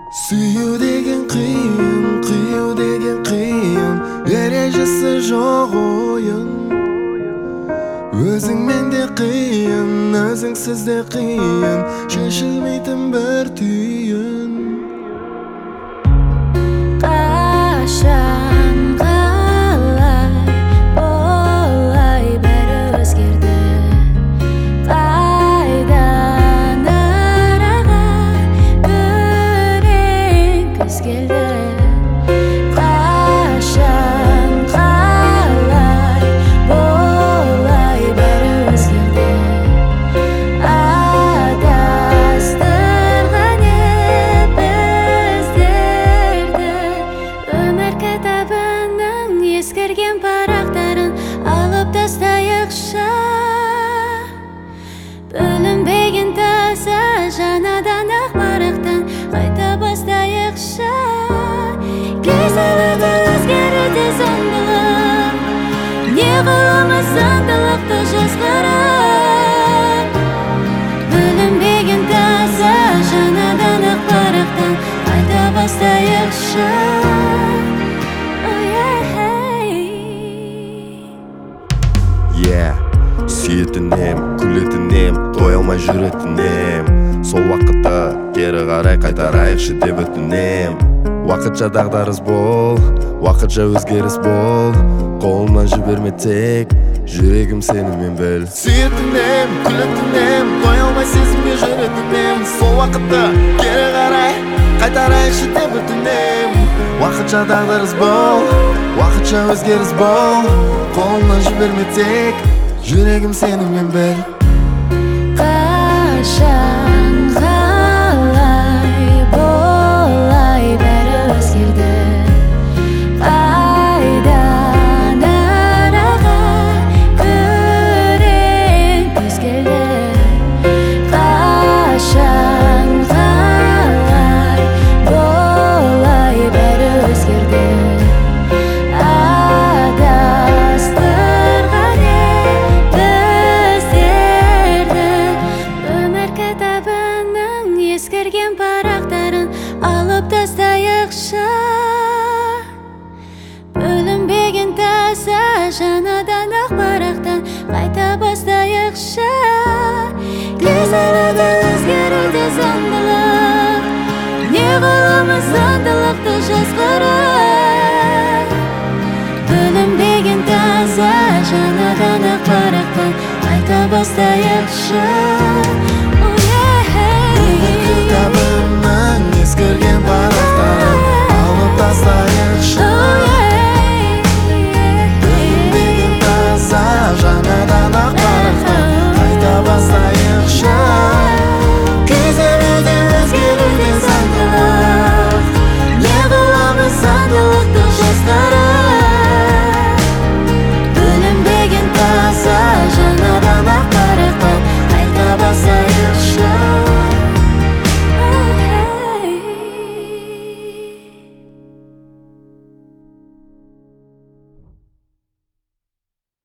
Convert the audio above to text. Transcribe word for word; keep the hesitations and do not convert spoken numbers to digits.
Süyü degen kıyın, kıyı degen kıyın, erejesi жоқ oyun. Özüң менде кыйын, өзүңсүз де кыйын, шешилбейтин bir түйін. Кашан калай болай бәрі өзгерді. Кайдан араға өрең күз келді. Кашан калай болай бәрі өзгерді. Адастырған еп біздерді. Өмір кітабының ескірген парақтарын алып тастайықшы. Бөлінбеген таза жаңадан ақ парақтан қайта бастайықшы. Кезелерді өзгеруде заңдылық, не қыламыз заңдылықты жазғырып. Бөлінбеген таза жаңадан ақ парақтан қайта бастайықшы. Yeah, сүйетінем, күлетінем, тоя алмай жүретінем. Сол уақытта кері қарай қайтарайықшы деп өтінем. Уақытша дағдарыс бол, уақытша өзгеріс бол, қолынан жіберме тек, жүрегім сенімен біл. Сүйетінем, күлетінем, тоя алмай сезімге жүретінем. Сол уақытта кері қарай қайтарайықшы деп өтінем. Уақытша дағдарыс бол, уақытша өзгеріс бол, қолынан жіберме тек, жүрегім сенімен біл. Қашан қалай болай бәрі өзгерді. Қайдан араға өрең күз келді. Қашан қалай болай бәрі өзгерді. Адастырған еп біздерді. Өмір кітабының ескірген парақтарын алып тастайықшы. Бөлінбеген таза жаңадан ақ парақтан қайта бастайықшы. Кезелерді өзгеруде заңдылық, не қыламыз заңдылықты жазғырып. Бөлінбеген таза жаңадан ақ парақтан қайта бастайықшы. Өмір кітабының ескірген парақтарын